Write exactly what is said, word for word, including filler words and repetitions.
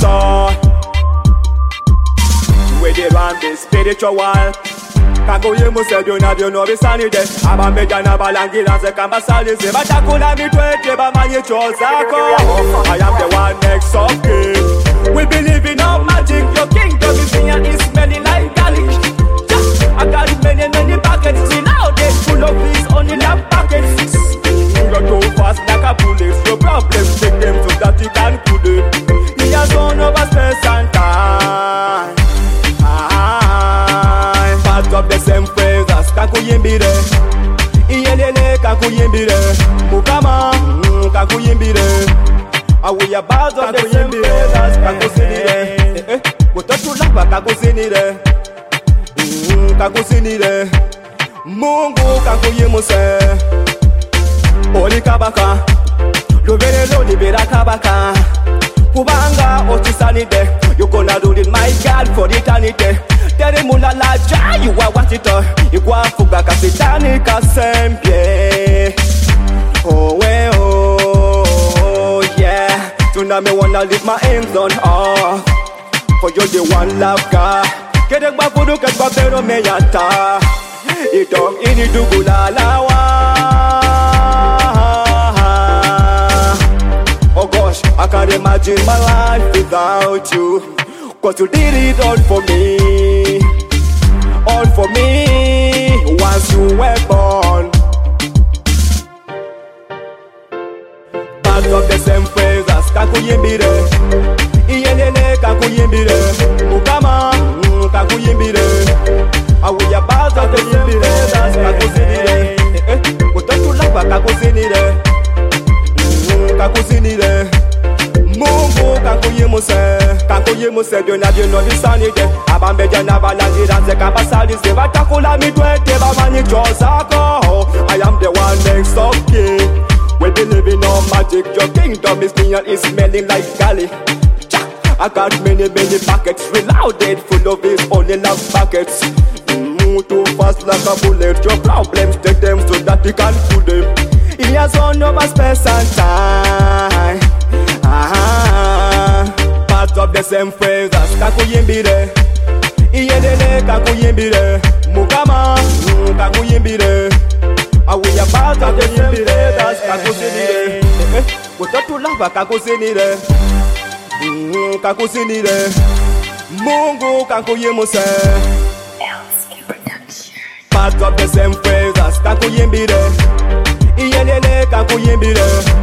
so we dey run the spiritual. Kakuye musebyo nabyo nobisanide abameja n'abalangira nze kambasalize batakula mitwete bamanyi kyozako. I am the one next of kin. We believe in all magic. Your kingdom is here, is smelling like garlic. Yeah, I got many many packets nowadays full of these only love packets. You're too fast like a bullet. No problem, take them so that you can cool it. He has gone over space and time. Part of the same phrase as kakuyimbire. Iyelele kakuyimbire. Mukama mm, kakuyimbire. Are we about of the same phrase as kakusinire? Kutotulaba kakusinire. Mm, kakusinire. Mungu kakuyimuse. Oli kabaka. Lubere lo libera kabaka. Kubanga ochisanide. You gonna do it my God for eternity. Tere muna la ja, you are what it all. You go and fuga kapitani kasempie. Oh, eh, oh, yeah. Tonight me wanna lift my hands on all. For you the one love God. Get a babudu ket babero me yata. Itong ini dugula lawa. Oh gosh, I can't imagine my life without you. Cause you did it all for me. All for me. Once you were born. Part of the same phrase as kakuyimbire. Iyelele kakuyimbire. Mukama mm, kakuyimbire. Are we about of the same phrase as kakusinire? Kutotulaba kakusinire. Mm, kakusinire. Mungu kakuyimuse. Kakuyimuse byonna byono bisanide. Abameja n'abalangira nze kabasalize batakula mitwete bamanyi kyozako. I am the one next of kin. We believe in all magic. Your kingdom is near, is smelling like garlic. I got many many packets reloaded full of these only love packets. Mm, too fast like a bullet. Your problems take them so that you can fool them. He has on over space and time. Ah, part of the same phrase as kakuyimbire. Iyelele kakuyimbire. Mukama mm, kakuyimbire. Are we about of the same phrase as kakusinire? Kutotulaba kakusinire. Mm, kakusinire. Mungu kakuyimuse. Part of the same phrase as kakuyimbire. Iyelele kakuyimbire.